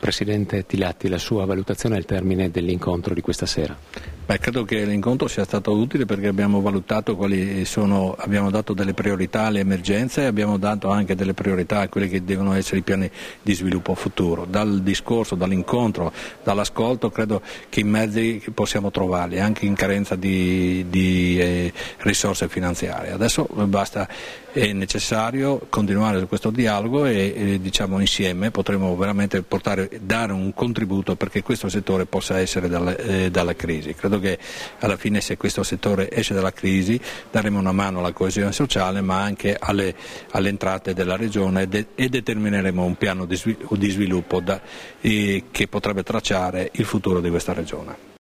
Presidente Tilatti, la sua valutazione al termine dell'incontro di questa sera? Credo che l'incontro sia stato utile perché abbiamo valutato abbiamo dato delle priorità alle emergenze e abbiamo dato anche delle priorità a quelli che devono essere i piani di sviluppo futuro. Dal discorso, dall'incontro, dall'ascolto credo che i mezzi possiamo trovarli anche in carenza di risorse finanziarie. Adesso è necessario continuare su questo dialogo e diciamo insieme potremo veramente dare un contributo perché questo settore possa essere dalla crisi. Credo che alla fine, se questo settore esce dalla crisi, daremo una mano alla coesione sociale ma anche alle entrate della regione e determineremo un piano di sviluppo che potrebbe tracciare il futuro di questa regione.